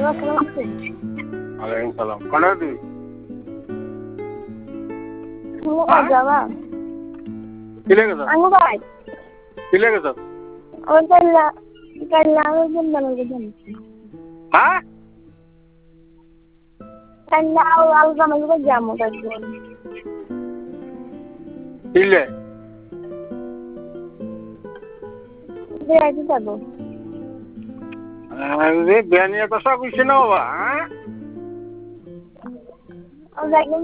ওয়ালাইকুম সালাম কোন তুই যাবা কি লেগে যা আঙ্গু ভাই কি লেগে যা ওর কাল্লা কাল্লা আমার জন্য বলবেন হ্যাঁ কাল্লা আলু জামাইকে যাবো একজন ইলে বেড়াইতে যাবো বিয়া নিয়ে কথা কইছে না বাবা হ্যাঁ